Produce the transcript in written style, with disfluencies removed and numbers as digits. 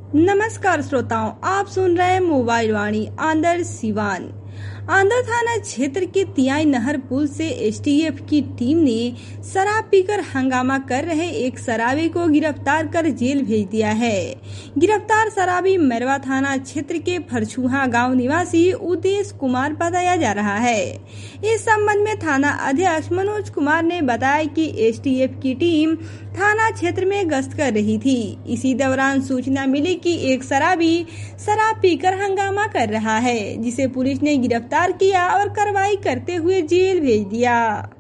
नमस्कार श्रोताओं, आप सुन रहे हैं मोबाइल वाणी आंध्र सिवान। आंध्र थाना क्षेत्र के तियाई नहर पुल से एसटीएफ की टीम ने शराब पीकर हंगामा कर रहे एक शराबी को गिरफ्तार कर जेल भेज दिया है। गिरफ्तार शराबी मैरवा थाना क्षेत्र के फरछुहा गांव निवासी उदेश कुमार बताया जा रहा है। इस संबंध में थाना अध्यक्ष मनोज कुमार ने बताया कि एसटीएफ की टीम थाना क्षेत्र में गश्त कर रही थी। इसी दौरान सूचना मिली कि एक शराबी शराब पीकर हंगामा कर रहा है, जिसे पुलिस ने गिरफ्तार किया और कार्रवाई करते हुए जेल भेज दिया।